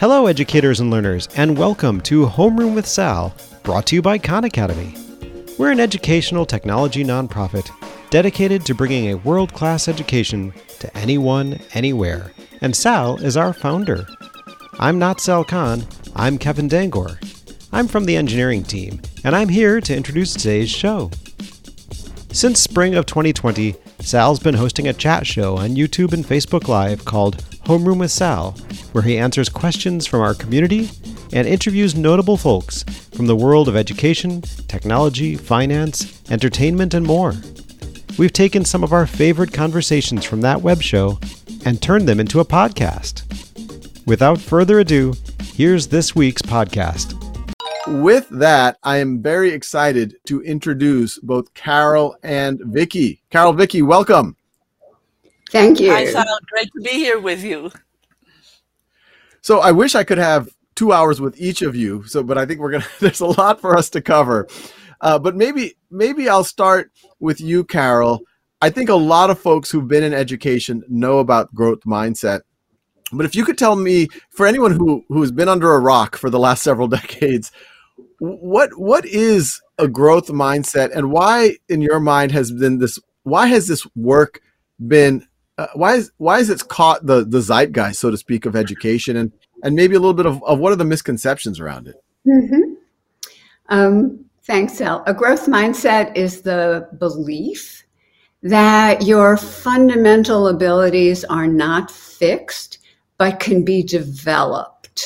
Hello, educators and learners, and welcome to Homeroom with Sal, brought to you by Khan Academy. We're an educational technology nonprofit dedicated to bringing a world-class education to anyone, anywhere, and Sal is our founder. I'm not Sal Khan, I'm Kevin Dangor. I'm from the engineering team, and I'm here to introduce today's show. Since spring of 2020, Sal's been hosting a chat show on YouTube and Facebook Live called Homeroom with Sal, where he answers questions from our community and interviews notable folks from the world of education, technology, finance, entertainment, and more. We've taken some of our favorite conversations from that web show and turned them into a podcast. Without further ado, here's this week's podcast. With that, I am very excited to introduce both Carol and Vicky. Carol, Vicky, welcome. Thank you. Hi, Sal. Great to be here with you. So I wish I could have 2 hours with each of you. But I think there's a lot for us to cover. But maybe I'll start with you, Carol. I think a lot of folks who've been in education know about growth mindset. But if you could tell me, for anyone who's been under a rock for the last several decades, what is a growth mindset, and why, in your mind, has this work been? Why has it caught the zeitgeist, so to speak, of education, and maybe a little bit of what are the misconceptions around it? Mm-hmm. Thanks, Sal. A growth mindset is the belief that your fundamental abilities are not fixed, but can be developed.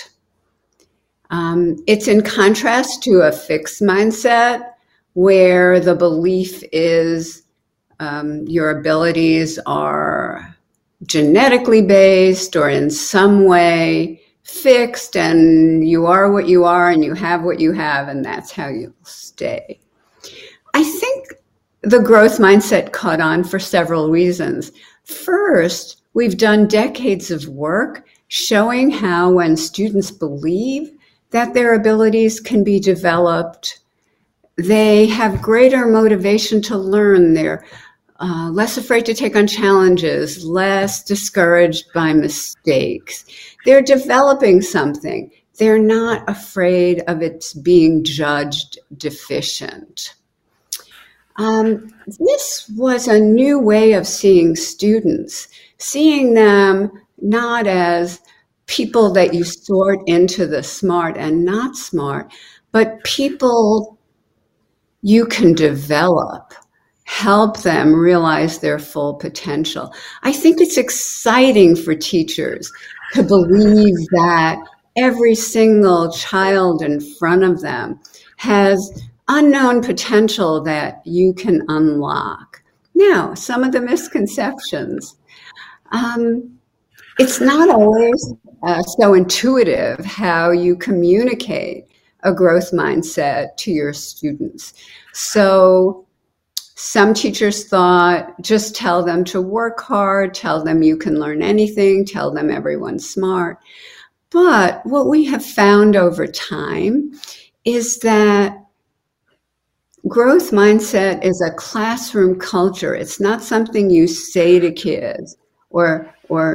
It's in contrast to a fixed mindset where the belief is your abilities are genetically based or in some way fixed, and you are what you are and you have what you have, and that's how you'll stay. I think the growth mindset caught on for several reasons. First, we've done decades of work showing how when students believe that their abilities can be developed, they have greater motivation to learn. They're less afraid to take on challenges, less discouraged by mistakes. They're developing something. They're not afraid of it being judged deficient. This was a new way of seeing students, seeing them not as people that you sort into the smart and not smart, but people you can develop, help them realize their full potential. I think it's exciting for teachers to believe that every single child in front of them has unknown potential that you can unlock. Now, some of the misconceptions. It's not always so intuitive how you communicate a growth mindset to your students. So some teachers thought, just tell them to work hard, tell them you can learn anything, tell them everyone's smart. But what we have found over time is that growth mindset is a classroom culture. It's not something you say to kids or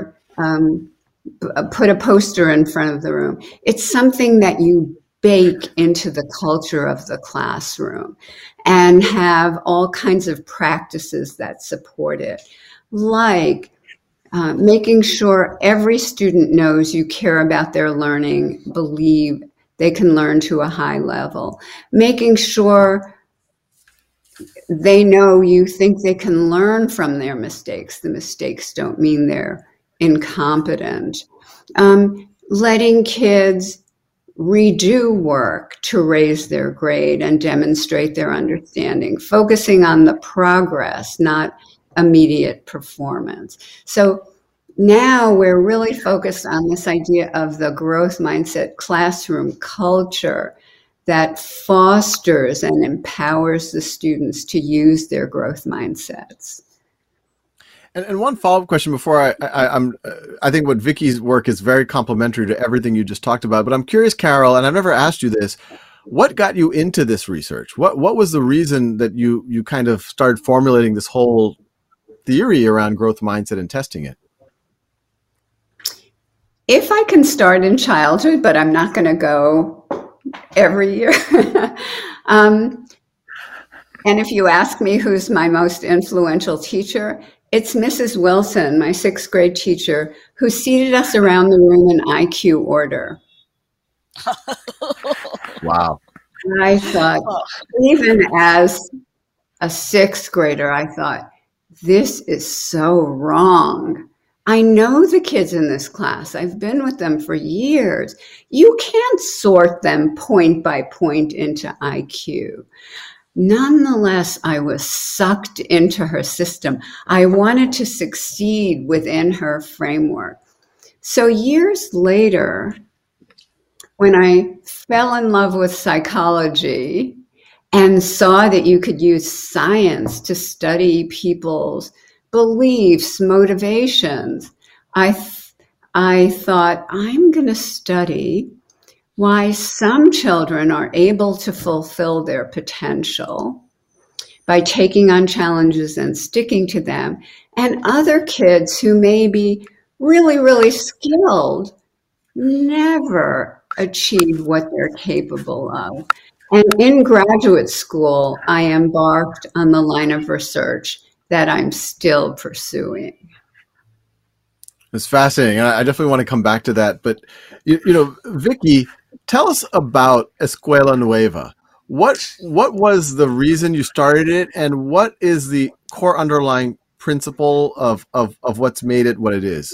put a poster in front of the room. It's something that you bake into the culture of the classroom and have all kinds of practices that support it, like making sure every student knows you care about their learning, believe they can learn to a high level, making sure they know you think they can learn from their mistakes. The mistakes don't mean they're incompetent. Letting kids redo work to raise their grade and demonstrate their understanding, focusing on the progress, not immediate performance. So now we're really focused on this idea of the growth mindset classroom culture that fosters and empowers the students to use their growth mindsets. And one follow-up question before I think what Vicky's work is very complementary to everything you just talked about. But I'm curious, Carol, and I've never asked you this, what got you into this research? What was the reason that you kind of started formulating this whole theory around growth mindset and testing it? if I can start in childhood, but I'm not going to go every year. And if you ask me who's my most influential teacher, it's Mrs. Wilson, my sixth grade teacher, who seated us around the room in IQ order. Wow. I thought, even as a sixth grader, I thought, this is so wrong. I know the kids in this class. I've been with them for years. You can't sort them point by point into IQ. Nonetheless, I was sucked into her system. I wanted to succeed within her framework. So years later, when I fell in love with psychology and saw that you could use science to study people's beliefs, motivations, I thought, I'm going to study why some children are able to fulfill their potential by taking on challenges and sticking to them, and other kids who may be really, really skilled never achieve what they're capable of. And in graduate school, I embarked on the line of research that I'm still pursuing. It's fascinating. I definitely want to come back to that. But, Vicki, tell us about Escuela Nueva. What was the reason you started it, and what is the core underlying principle of what's made it what it is?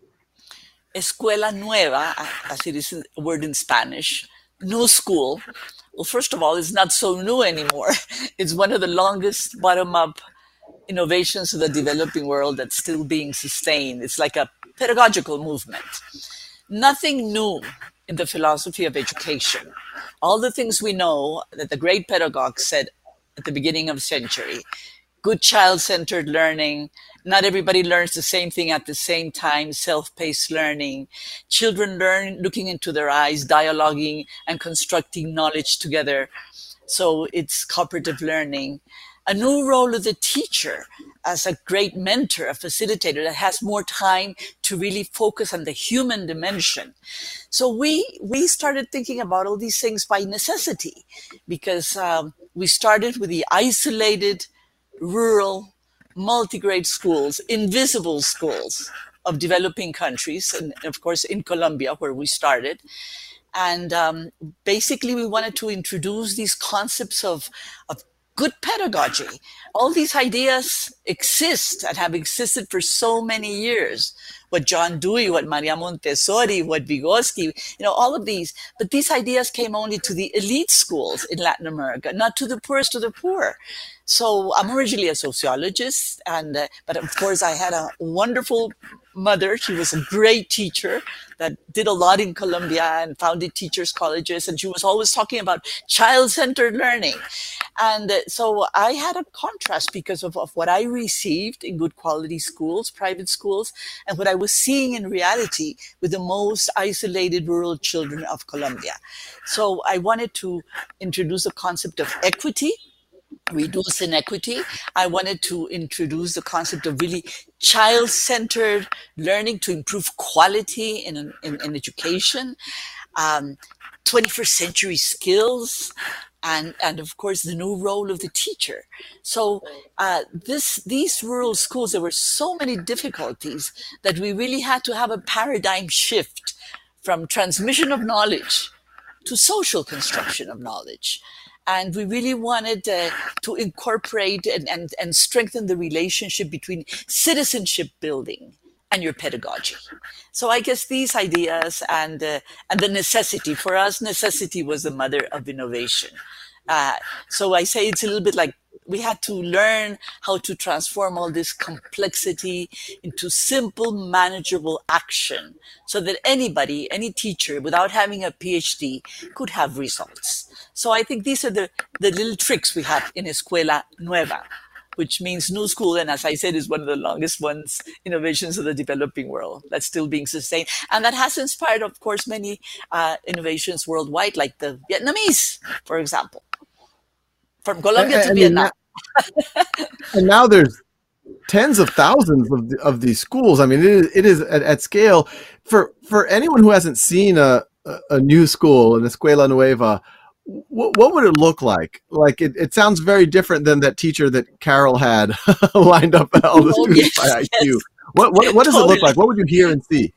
Escuela Nueva, as it is a word in Spanish, new school. Well, first of all, it's not so new anymore. It's one of the longest bottom-up innovations of the developing world that's still being sustained. It's like a pedagogical movement. Nothing new in the philosophy of education. All the things we know that the great pedagogues said at the beginning of the century. Good child-centered learning. Not everybody learns the same thing at the same time. Self-paced learning. Children learn looking into their eyes, dialoguing and constructing knowledge together. So it's cooperative learning. A new role of the teacher as a great mentor, a facilitator that has more time to really focus on the human dimension. So we started thinking about all these things by necessity, because we started with the isolated, rural, multi-grade schools, invisible schools of developing countries, and of course in Colombia, where we started. And basically we wanted to introduce these concepts of good pedagogy. All these ideas exist and have existed for so many years. What John Dewey, what Maria Montessori, what Vygotsky, all of these. But these ideas came only to the elite schools in Latin America, not to the poorest of the poor. So I'm originally a sociologist, but of course I had a wonderful mother. She was a great teacher that did a lot in Colombia and founded teachers' colleges. And she was always talking about child-centered learning. And so I had a contrast because of what I received in good quality schools, private schools, and what I was seeing in reality with the most isolated rural children of Colombia. So I wanted to introduce the concept of equity, reduce inequity. I wanted to introduce the concept of really child-centered learning to improve quality in education, 21st century skills, and of course the new role of the teacher. So these rural schools, there were so many difficulties that we really had to have a paradigm shift from transmission of knowledge to social construction of knowledge. And we really wanted to incorporate and strengthen the relationship between citizenship building and your pedagogy. So I guess these ideas and the necessity, for us, necessity was the mother of innovation. So I say it's a little bit like we had to learn how to transform all this complexity into simple, manageable action so that anybody, any teacher, without having a PhD, could have results. So I think these are the little tricks we have in Escuela Nueva, which means new school. And as I said, is one of the longest innovations of the developing world that's still being sustained. And that has inspired, of course, many innovations worldwide, like the Vietnamese, for example. From Colombia to Vietnam. And now there's tens of thousands of these schools. I mean, it is at scale. For anyone who hasn't seen a new school, an Escuela Nueva, what would it look like? Like it sounds very different than that teacher that Carol had lined up all the students by IQ. Yes. What does it look like? What would you hear and see?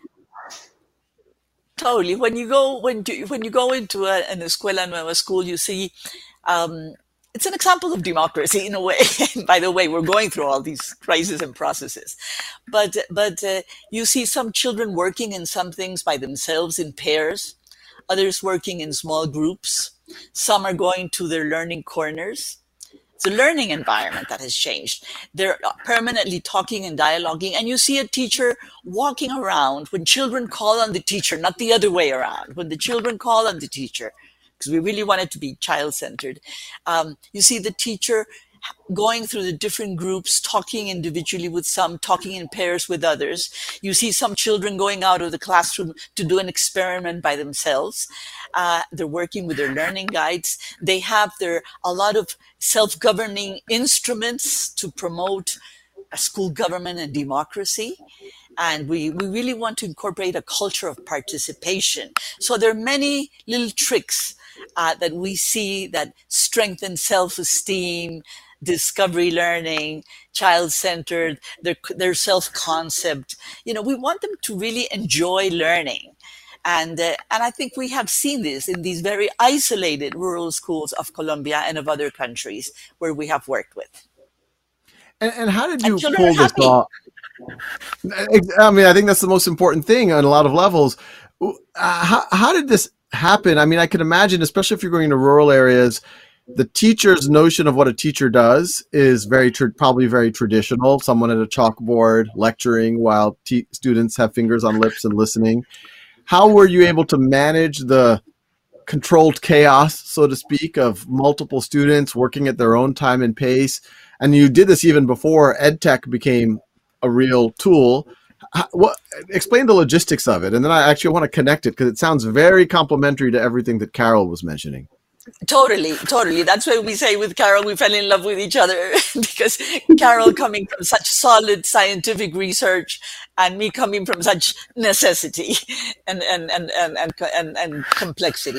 Totally. When you go into an Escuela Nueva school, you see it's an example of democracy in a way. And by the way, we're going through all these crises and processes, but you see some children working in some things by themselves in pairs, others working in small groups. Some are going to their learning corners. It's a learning environment that has changed. They're permanently talking and dialoguing, and you see a teacher walking around when children call on the teacher, not the other way around. When the children call on the teacher, because we really want it to be child-centered, you see the teacher going through the different groups, talking individually with some, talking in pairs with others. You see some children going out of the classroom to do an experiment by themselves. They're working with their learning guides. They have a lot of self-governing instruments to promote a school government and democracy. And we really want to incorporate a culture of participation. So there are many little tricks that we see that strengthen self-esteem, discovery learning, child-centered, their self-concept. We want them to really enjoy learning. And I think we have seen this in these very isolated rural schools of Colombia and of other countries where we have worked with. And how did you pull this off? I mean, I think that's the most important thing on a lot of levels. How did this happen? I mean, I can imagine, especially if you're going to rural areas, the teacher's notion of what a teacher does is probably very traditional. Someone at a chalkboard lecturing while students have fingers on lips and listening. How were you able to manage the controlled chaos, so to speak, of multiple students working at their own time and pace? And you did this even before EdTech became a real tool. Explain the logistics of it. And then I actually want to connect it because it sounds very complementary to everything that Carol was mentioning. Totally. That's why we say with Carol, we fell in love with each other because Carol coming from such solid scientific research and me coming from such necessity and complexity.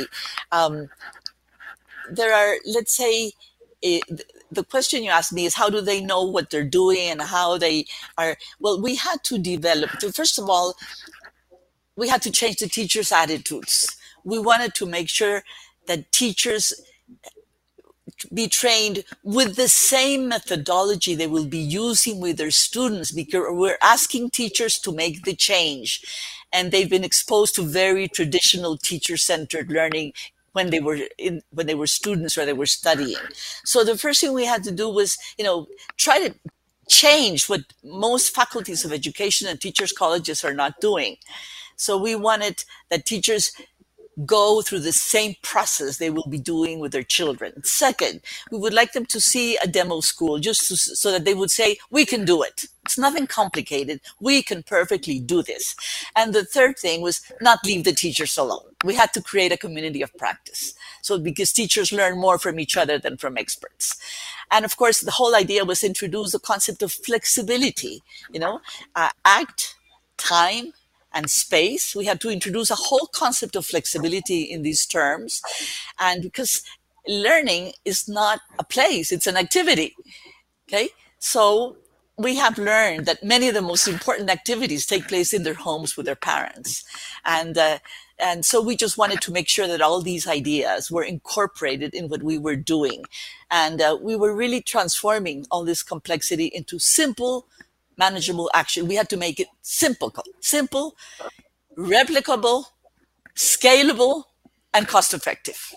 There are, let's say, the question you asked me is how do they know what they're doing and how they are? Well, we had to develop, first of all, we had to change the teachers' attitudes. We wanted to make sure that teachers be trained with the same methodology they will be using with their students, because we're asking teachers to make the change. And they've been exposed to very traditional teacher-centered learning when they were students or they were studying. So the first thing we had to do was, try to change what most faculties of education and teachers' colleges are not doing. So we wanted that teachers go through the same process they will be doing with their children. Second, we would like them to see a demo school so that they would say, we can do it. It's nothing complicated. We can perfectly do this. And the third thing was not leave the teachers alone. We had to create a community of practice. So because teachers learn more from each other than from experts. And of course, the whole idea was to introduce the concept of flexibility, act, time, and space. We had to introduce a whole concept of flexibility in these terms. And because learning is not a place, it's an activity. Okay. So we have learned that many of the most important activities take place in their homes with their parents. And so we just wanted to make sure that all these ideas were incorporated in what we were doing. And we were really transforming all this complexity into simple, manageable action. We had to make it simple, replicable, scalable, and cost-effective.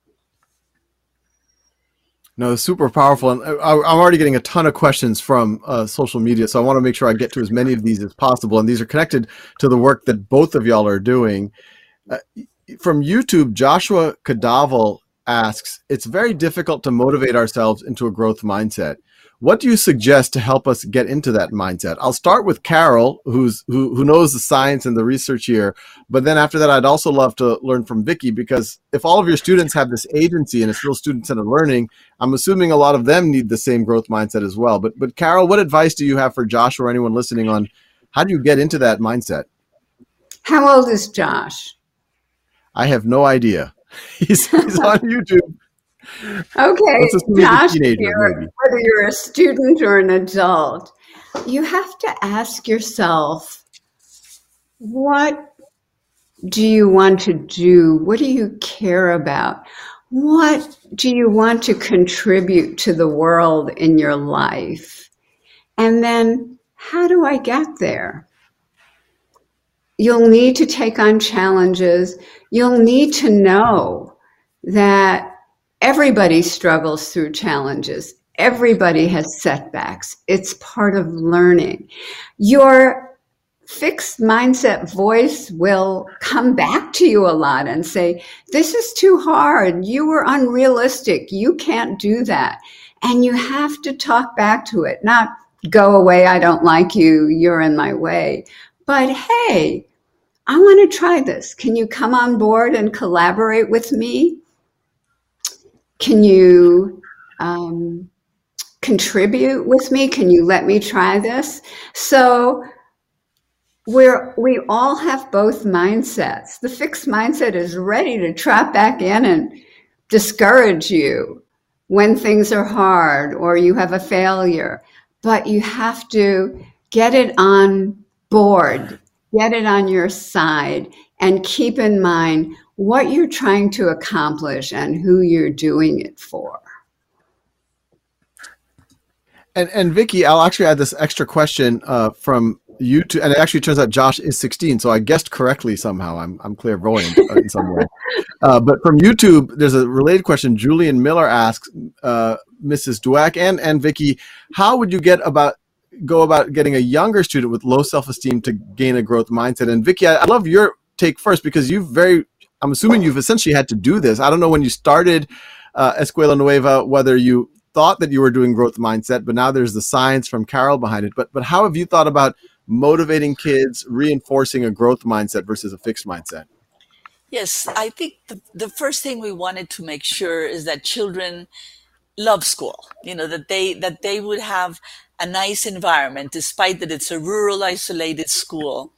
No, super powerful. And I'm already getting a ton of questions from social media, so I want to make sure I get to as many of these as possible. And these are connected to the work that both of y'all are doing. From YouTube, Joshua Cadaval asks, it's very difficult to motivate ourselves into a growth mindset. What do you suggest to help us get into that mindset? I'll start with Carol, who knows the science and the research here. But then after that, I'd also love to learn from Vicky, because if all of your students have this agency and it's real student-centered learning, I'm assuming a lot of them need the same growth mindset as well. But Carol, what advice do you have for Josh or anyone listening on how do you get into that mindset? How old is Josh? I have no idea. He's on YouTube. Okay, Let's assume he's a Josh, teenager, maybe. whether you're a student or an adult, you have to ask yourself, what do you want to do? What do you care about? What do you want to contribute to the world in your life? And then, how do I get there? You'll need to take on challenges. You'll need to know that everybody struggles through challenges. Everybody has setbacks. It's part of learning. Your fixed mindset voice will come back to you a lot and say, this is too hard. You were unrealistic. You can't do that. And you have to talk back to it, not go away. I don't like you. You're in my way. But hey, I want to try this. Can you come on board and collaborate with me? Can you contribute with me? Can you let me try this? So we all have both mindsets. The fixed mindset is ready to trot back in and discourage you when things are hard or you have a failure. But you have to get it on board, get it on your side, and keep in mind what you're trying to accomplish and who you're doing it for. And Vicki, I'll actually add this extra question from YouTube, and it actually turns out Josh is 16, so I guessed correctly somehow. I'm clairvoyant in some way. But from YouTube, there's a related question. Julian Miller asks Mrs. Dweck and Vicki, how would you go about getting a younger student with low self-esteem to gain a growth mindset? And Vicki, I love your take first, because I'm assuming you've essentially had to do this. I don't know when you started Escuela Nueva, whether you thought that you were doing growth mindset, but now there's the science from Carol behind it. But how have you thought about motivating kids, reinforcing a growth mindset versus a fixed mindset? Yes, I think the first thing we wanted to make sure is that children love school, that they would have a nice environment, despite that it's a rural, isolated school.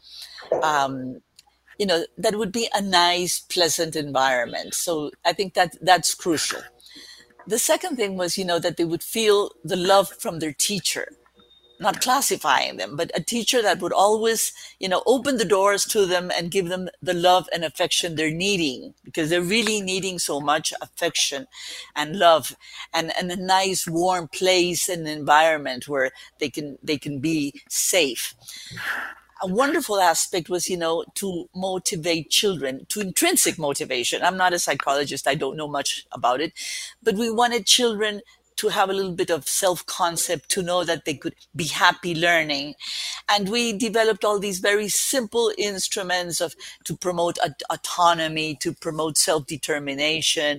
That would be a nice, pleasant environment. So I think that's crucial. The second thing was, that they would feel the love from their teacher, not classifying them, but a teacher that would always, open the doors to them and give them the love and affection they're needing, because they're really needing so much affection and love and a nice, warm place and environment where they can be safe. A wonderful aspect was, to motivate children, to intrinsic motivation. I'm not a psychologist. I don't know much about it, but we wanted children to have a little bit of self-concept, to know that they could be happy learning. And we developed all these very simple instruments to promote autonomy, to promote self-determination,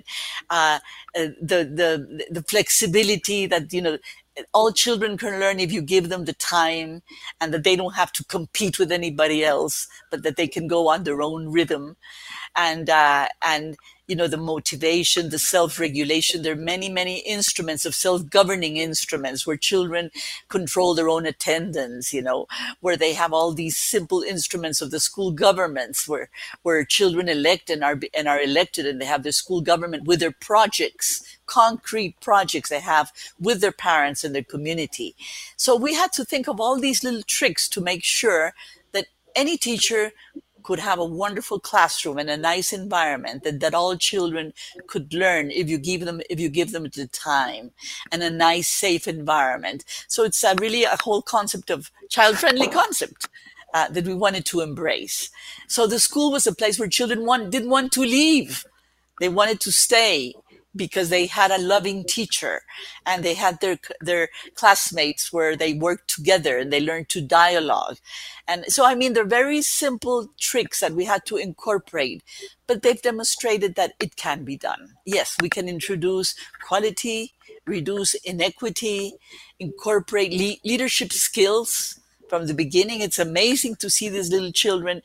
the flexibility that, all children can learn if you give them the time, and that they don't have to compete with anybody else, but that they can go on their own rhythm. And the motivation, the self-regulation. There are many, many instruments of self-governing instruments where children control their own attendance, where they have all these simple instruments of the school governments where children elect and are elected, and they have their school government with their projects, concrete projects they have with their parents and their community. So we had to think of all these little tricks to make sure that any teacher could have a wonderful classroom and a nice environment that all children could learn if you give them the time, and a nice, safe environment. So it's really a whole concept of child-friendly concept that we wanted to embrace. So the school was a place where children didn't want to leave. They wanted to stay, because they had a loving teacher, and they had their classmates where they worked together and they learned to dialogue. And so, they're very simple tricks that we had to incorporate, but they've demonstrated that it can be done. Yes, we can introduce quality, reduce inequity, incorporate leadership skills from the beginning. It's amazing to see these little children,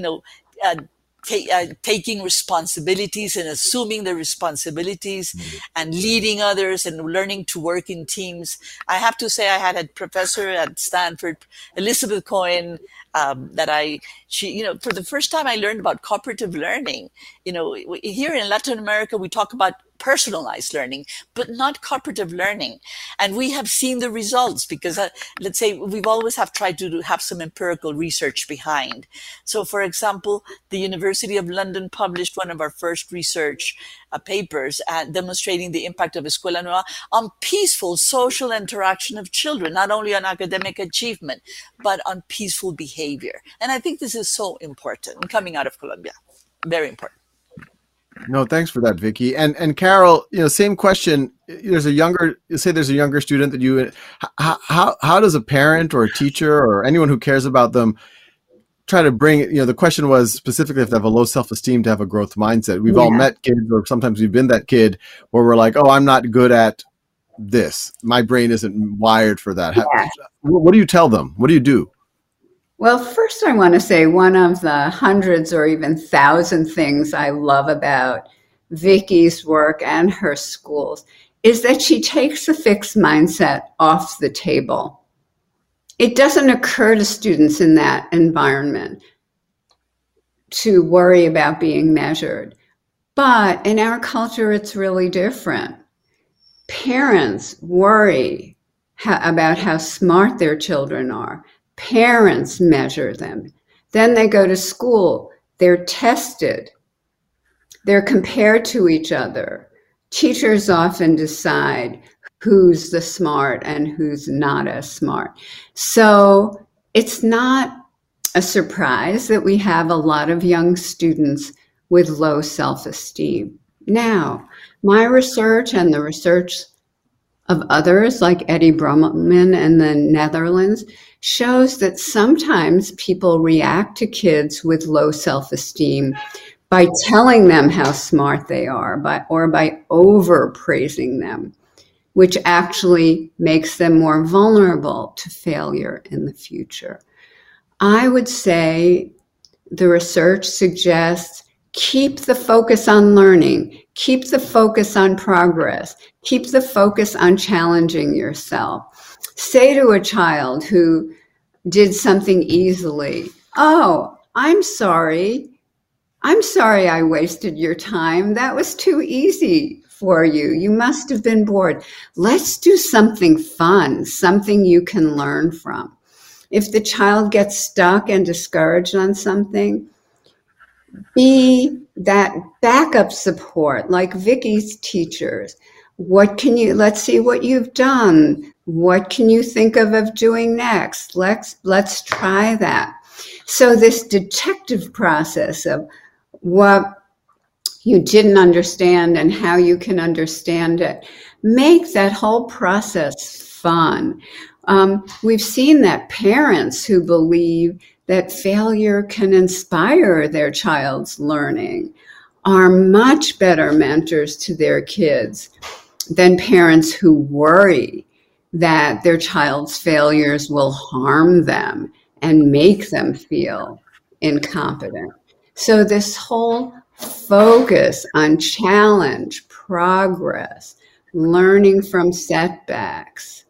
taking responsibilities and assuming their responsibilities, and leading others and learning to work in teams. I have to say, I had a professor at Stanford, Elizabeth Cohen, for the first time I learned about cooperative learning. Here in Latin America, we talk about personalized learning, but not cooperative learning. And we have seen the results because, let's say, we've always have tried to have some empirical research behind. So, for example, the University of London published one of our first research papers demonstrating the impact of Escuela Nueva on peaceful social interaction of children, not only on academic achievement, but on peaceful behavior. And I think this is so important coming out of Colombia. Very important. No, thanks for that, Vicky. And Carol, same question. There's a younger student that you. How does a parent or a teacher or anyone who cares about them try to bring? The question was specifically if they have a low self-esteem to have a growth mindset. We've all met kids, or sometimes we've been that kid where we're like, "Oh, I'm not good at this. My brain isn't wired for that." Yeah. What do you tell them? What do you do? Well, first I want to say one of the hundreds or even 1,000 things I love about Vicky's work and her schools is that she takes a fixed mindset off the table. It doesn't occur to students in that environment to worry about being measured. But in our culture, it's really different. Parents worry about how smart their children are. Parents measure them. Then they go to school. They're tested. They're compared to each other. Teachers often decide who's the smart and who's not as smart. So it's not a surprise that we have a lot of young students with low self-esteem. Now, my research and the research of others like Eddie Brommelman in the Netherlands shows that sometimes people react to kids with low self-esteem by telling them how smart they are, or by overpraising them, which actually makes them more vulnerable to failure in the future. I would say the research suggests keep the focus on learning, keep the focus on progress, keep the focus on challenging yourself. Say to a child who did something easily, "Oh, I'm sorry I wasted your time. That was too easy for you. You must have been bored. Let's do something fun, something you can learn from." If the child gets stuck and discouraged on something, be that backup support like Vicky's teachers. Let's see what you've done. What can you think of doing next? Let's try that. So this detective process of what you didn't understand and how you can understand it, make that whole process fun. We've seen that parents who believe that failure can inspire their child's learning are much better mentors to their kids than parents who worry that their child's failures will harm them and make them feel incompetent. So this whole focus on challenge, progress, learning from setbacks,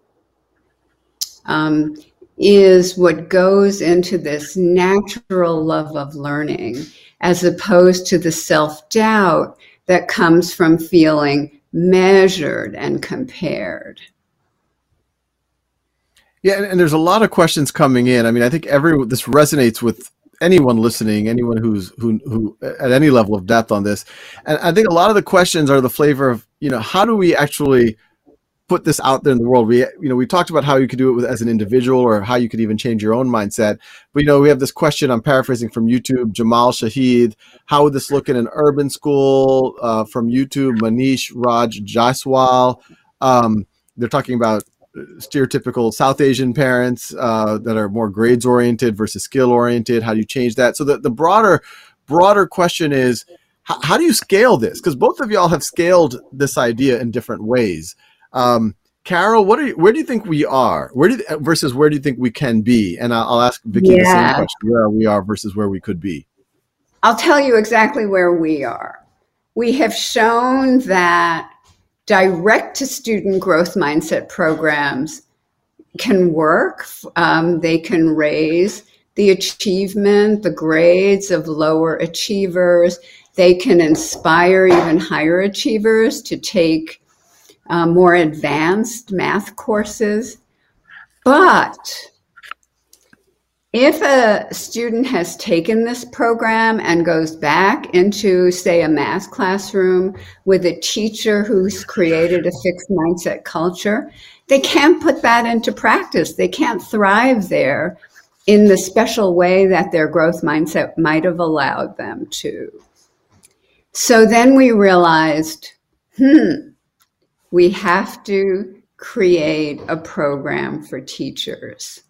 is what goes into this natural love of learning, as opposed to the self-doubt that comes from feeling measured and compared. Yeah, and there's a lot of questions coming in. I mean, I think this resonates with anyone listening, anyone who at any level of depth on this. And I think a lot of the questions are the flavor of, how do we actually put this out there in the world? We talked about how you could do it as an individual, or how you could even change your own mindset. But, we have this question, I'm paraphrasing from YouTube, Jamal Shahid, how would this look in an urban school? From YouTube, Manish Raj Jaiswal. They're talking about stereotypical South Asian parents that are more grades oriented versus skill oriented. How do you change that? So the broader question is, how do you scale this? Because both of y'all have scaled this idea in different ways. Carol, where do you think we are? Versus where do you think we can be? And I'll ask Vicky the same question: where we are versus where we could be. I'll tell you exactly where we are. We have shown that direct-to-student growth mindset programs can work. They can raise the achievement, the grades of lower achievers. They can inspire even higher achievers to take more advanced math courses. But if a student has taken this program and goes back into, say, a math classroom with a teacher who's created a fixed mindset culture, they can't put that into practice. They can't thrive there in the special way that their growth mindset might have allowed them to. So then we realized, we have to create a program for teachers.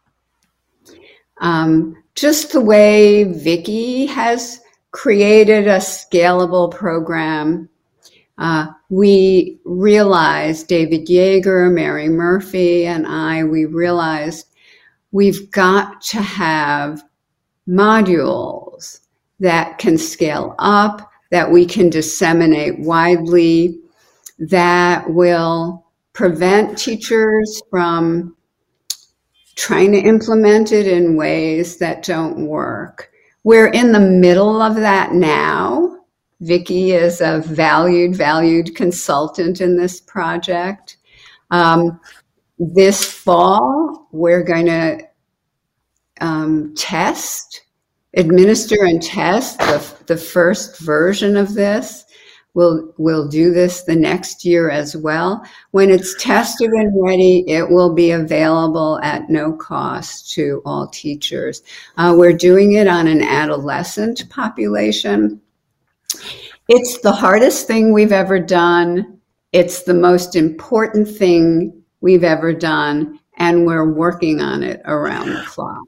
Just the way Vicki has created a scalable program, we realized, David Yeager, Mary Murphy, and I, we realized we've got to have modules that can scale up, that we can disseminate widely, that will prevent teachers from trying to implement it in ways that don't work. We're in the middle of that now. Vicki is a valued consultant in this project. This fall, we're going to administer and test the first version of this. We'll do this the next year as well. When it's tested and ready, it will be available at no cost to all teachers. We're doing it on an adolescent population. It's the hardest thing we've ever done. It's the most important thing we've ever done, and we're working on it around the clock.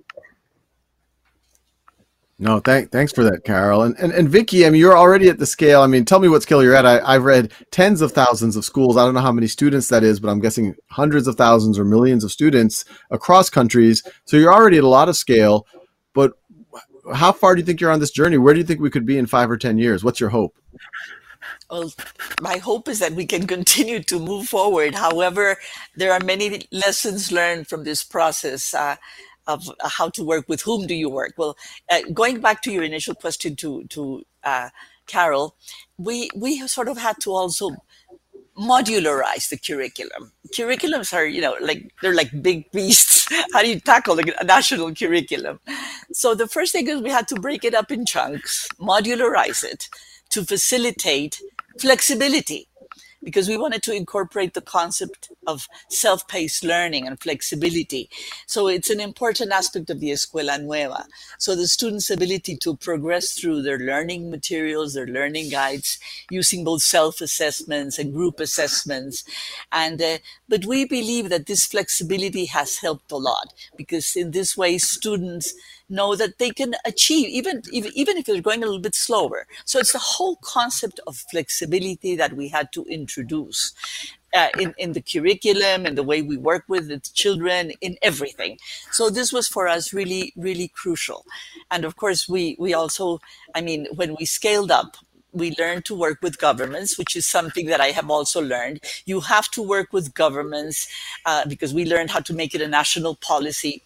No, thanks for that, Carol. And Vicki, I mean, you're already at the scale. I mean, tell me what scale you're at. I've read tens of thousands of schools. I don't know how many students that is, but I'm guessing hundreds of thousands or millions of students across countries. So you're already at a lot of scale. But how far do you think you're on this journey? Where do you think we could be in 5 or 10 years? What's your hope? Well, my hope is that we can continue to move forward. However, there are many lessons learned from this process. Of how to work, with whom do you work? Well, going back to your initial question to Carol, we sort of had to also modularize the curriculum. Curriculums are, they're like big beasts. How do you tackle a national curriculum? So the first thing is we had to break it up in chunks, modularize it to facilitate flexibility, because we wanted to incorporate the concept of self-paced learning and flexibility. So it's an important aspect of the Escuela Nueva. So the students' ability to progress through their learning materials, their learning guides, using both self-assessments and group assessments. But we believe that this flexibility has helped a lot, because in this way, students know that they can achieve, even if they're going a little bit slower. So it's the whole concept of flexibility that we had to introduce in the curriculum and the way we work with the children, in everything. So this was for us really, really crucial. And of course, we also, when we scaled up, we learned to work with governments, which is something that I have also learned. You have to work with governments because we learned how to make it a national policy.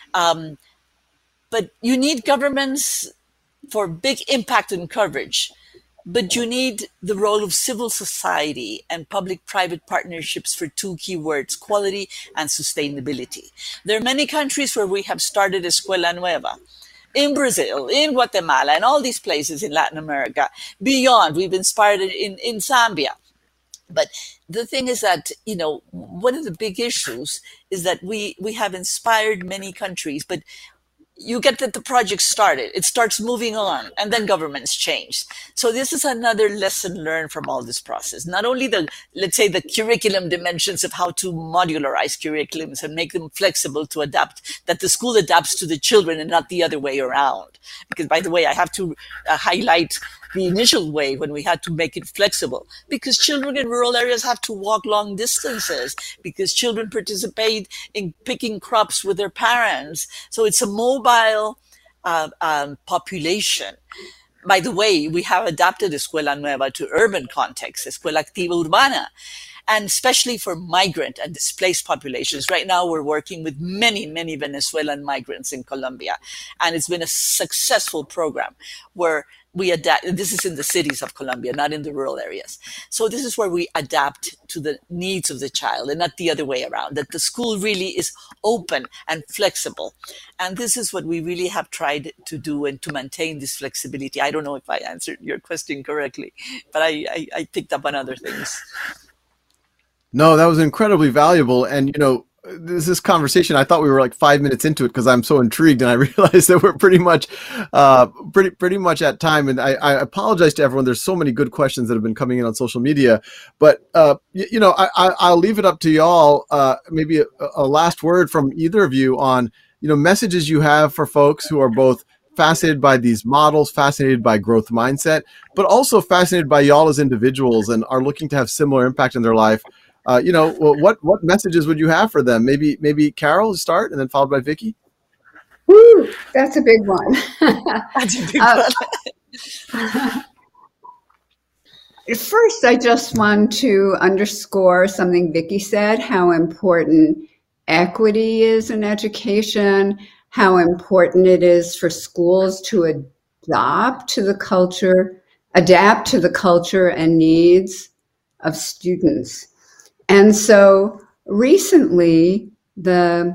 But you need governments for big impact and coverage. But you need the role of civil society and public-private partnerships for two key words: quality and sustainability. There are many countries where we have started Escuela Nueva. In Brazil, in Guatemala, and all these places in Latin America. Beyond, we've inspired it in Zambia. But the thing is that, one of the big issues is that we have inspired many countries, but you get that the project started, it starts moving on, and then governments change. So this is another lesson learned from all this process. Not only the curriculum dimensions of how to modularize curriculums and make them flexible to adapt, that the school adapts to the children and not the other way around. Because, by the way, I have to highlight the initial way when we had to make it flexible, because children in rural areas have to walk long distances, because children participate in picking crops with their parents. So it's a mobile population. By the way, we have adapted Escuela Nueva to urban context, Escuela Activa Urbana. and especially for migrant and displaced populations. Right now, we're working with many, many Venezuelan migrants in Colombia, and it's been a successful program where we adapt. This is in the cities of Colombia, not in the rural areas. So this is where we adapt to the needs of the child and not the other way around, that the school really is open and flexible. And this is what we really have tried to do and to maintain this flexibility. I don't know if I answered your question correctly, but I picked up on other things. No, that was incredibly valuable. And, this conversation, I thought we were like 5 minutes into it because I'm so intrigued, and I realized that we're pretty much at time. And I apologize to everyone. There's so many good questions that have been coming in on social media, but I'll leave it up to y'all. Maybe a last word from either of you on messages you have for folks who are both fascinated by these models, fascinated by growth mindset, but also fascinated by y'all as individuals and are looking to have similar impact in their life. What messages would you have for them? Maybe Carol start, and then followed by Vicky. Woo, that's a big one. That's a big one. First, I just want to underscore something Vicky said, how important equity is in education, how important it is for schools to adapt to the culture and needs of students. And so recently, the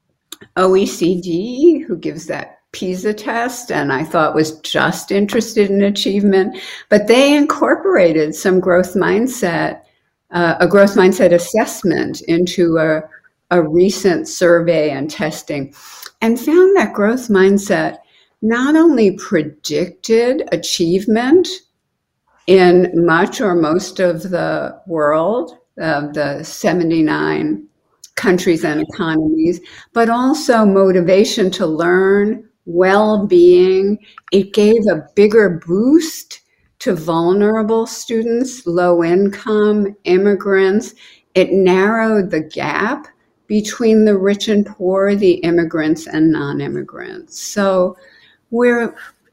OECD, who gives that PISA test, and I thought was just interested in achievement, but they incorporated some growth mindset, a growth mindset assessment into a recent survey and testing, and found that growth mindset not only predicted achievement in much or most of the world, the 79 countries and economies, but also motivation to learn, well-being. It gave a bigger boost to vulnerable students, low income, immigrants. It narrowed the gap between the rich and poor, the immigrants and non-immigrants. So we're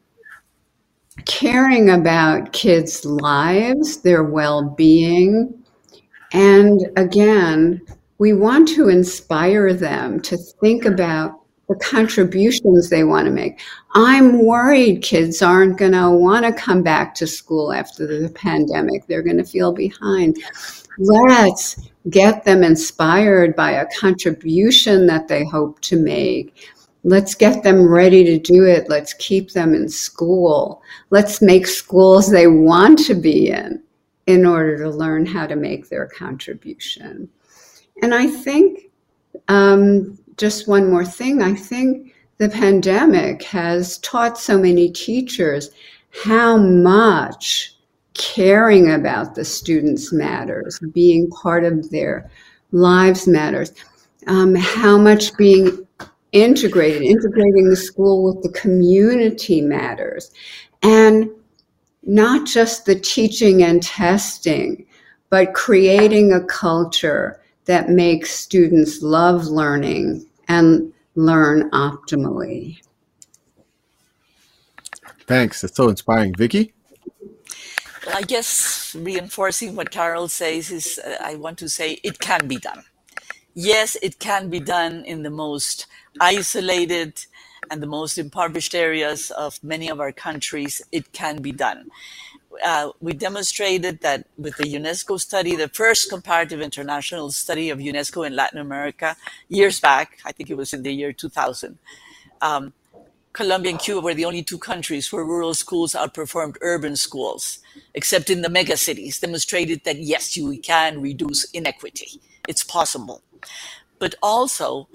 caring about kids' lives, their well-being, and again, we want to inspire them to think about the contributions they want to make. I'm worried kids aren't going to want to come back to school after the pandemic. They're going to feel behind. Let's get them inspired by a contribution that they hope to make. Let's get them ready to do it. Let's keep them in school. Let's make schools they want to be in order to learn how to make their contribution. And I think, just one more thing, I think the pandemic has taught so many teachers how much caring about the students matters, being part of their lives matters, how much being integrating the school with the community matters. And not just the teaching and testing, but creating a culture that makes students love learning and learn optimally. Thanks. That's so inspiring. Vicky? Well, I guess reinforcing what Carol says is, I want to say it can be done. Yes, it can be done in the most isolated and the most impoverished areas of many of our countries. It can be done. We demonstrated that with the UNESCO study, the first comparative international study of UNESCO in Latin America, years back, I think it was in the year 2000, Colombia and Cuba were the only two countries where rural schools outperformed urban schools, except in the mega cities, demonstrated that yes, you can reduce inequity. It's possible. But also,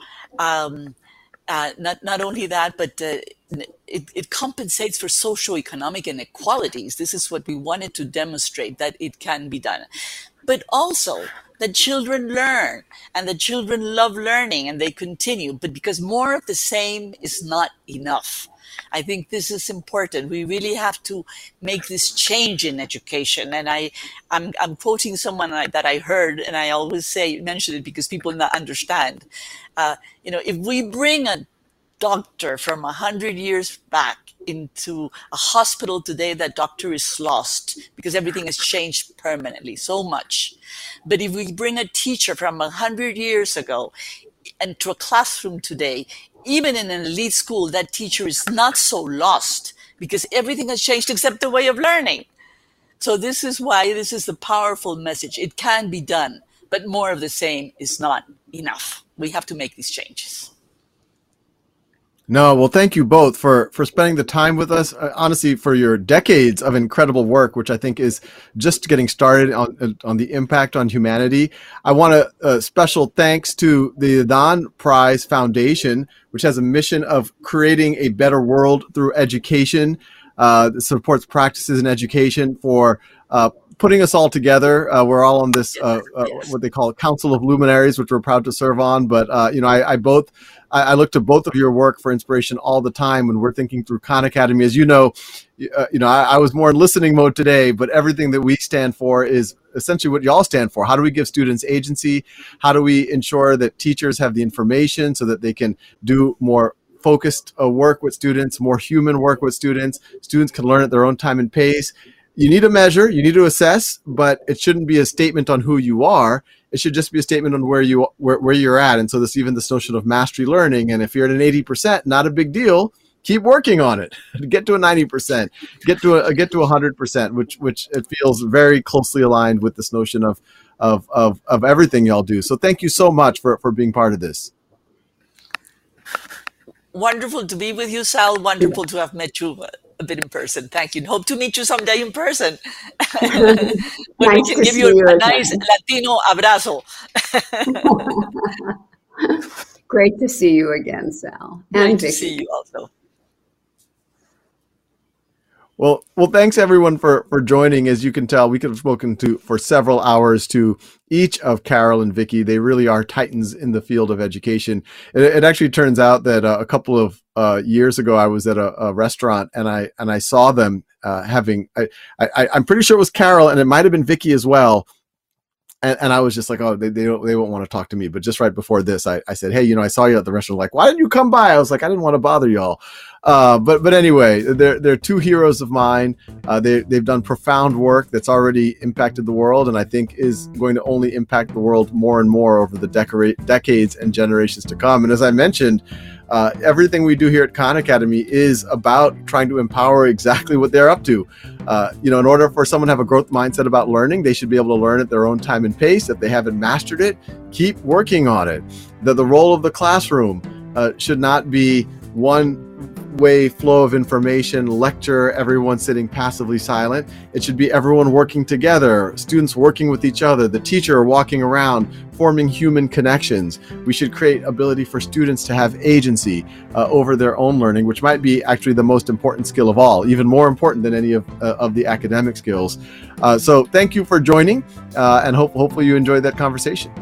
not only that, but it compensates for socioeconomic inequalities. This is what we wanted to demonstrate, that it can be done. But also that children learn, and the children love learning, and they continue. But because more of the same is not enough. I think this is important. We really have to make this change in education. And I'm quoting someone that I heard, and I always mention it because people not understand. If we bring doctor from 100 years back into a hospital today, that doctor is lost because everything has changed permanently so much. But if we bring a teacher from 100 years ago into a classroom today, even in an elite school, that teacher is not so lost because everything has changed except the way of learning. So this is why this is the powerful message. It can be done, but more of the same is not enough. We have to make these changes. No, well, thank you both for spending the time with us. Honestly, for your decades of incredible work, which I think is just getting started on the impact on humanity. I want special thanks to the Adan Prize Foundation, which has a mission of creating a better world through education, that supports practices in education, for putting us all together. We're all on this, what they call Council of Luminaries, which we're proud to serve on. But, I look to both of your work for inspiration all the time when we're thinking through Khan Academy. As you know, I was more in listening mode today, but everything that we stand for is essentially what y'all stand for. How do we give students agency? How do we ensure that teachers have the information so that they can do more focused work with students, more human work with students? Students can learn at their own time and pace. You need to measure, you need to assess, but it shouldn't be a statement on who you are. It should just be a statement on where you're at. And so this notion of mastery learning. And if you're at an 80%, not a big deal. Keep working on it. Get to a 90%. Get to 100%, which it feels very closely aligned with this notion of everything y'all do. So thank you so much for being part of this. Wonderful to be with you, Sal. Wonderful to have met you a bit in person. Thank you. Hope to meet you someday in person. When we can give you a nice Latino abrazo. Great to see you again, Sal. Great to see you also. Well, thanks everyone for joining. As you can tell, we could have spoken for several hours to each of Carol and Vicki. They really are titans in the field of education. It actually turns out that a couple of years ago, I was at a restaurant and I saw them having. I'm pretty sure it was Carol, and it might have been Vicki as well. And I was just like, oh, they won't want to talk to me. But just right before this, I said, hey, I saw you at the restaurant. Like, why didn't you come by? I was like, I didn't want to bother y'all. But anyway, they're two heroes of mine. They've done profound work that's already impacted the world, and I think is going to only impact the world more and more over the decades and generations to come. And as I mentioned, everything we do here at Khan Academy is about trying to empower exactly what they're up to. In order for someone to have a growth mindset about learning, they should be able to learn at their own time and pace. If they haven't mastered it, keep working on it. The role of the classroom should not be one way flow of information, lecture, everyone sitting passively silent. It should be everyone working together, students working with each other, the teacher walking around, forming human connections. We should create ability for students to have agency over their own learning, which might be actually the most important skill of all, even more important than any of the academic skills. So thank you for joining, and hopefully you enjoyed that conversation.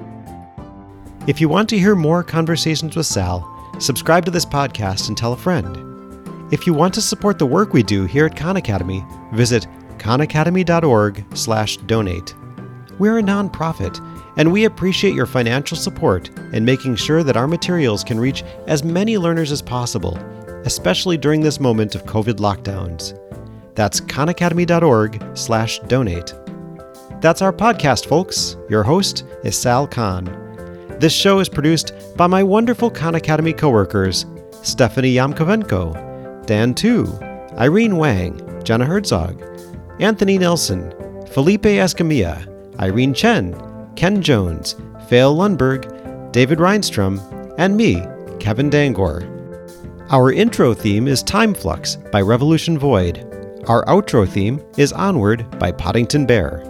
If you want to hear more conversations with Sal, subscribe to this podcast and tell a friend. If you want to support the work we do here at Khan Academy, visit khanacademy.org/donate. We're a nonprofit, and we appreciate your financial support in making sure that our materials can reach as many learners as possible, especially during this moment of COVID lockdowns. That's khanacademy.org/donate. That's our podcast, folks. Your host is Sal Khan. This show is produced by my wonderful Khan Academy coworkers, Stephanie Yamkovenko, Dan Tu, Irene Wang, Jenna Herzog, Anthony Nelson, Felipe Escamilla, Irene Chen, Ken Jones, Fail Lundberg, David Reinstrom, and me, Kevin Dangor. Our intro theme is Time Flux by Revolution Void. Our outro theme is Onward by Poddington Bear.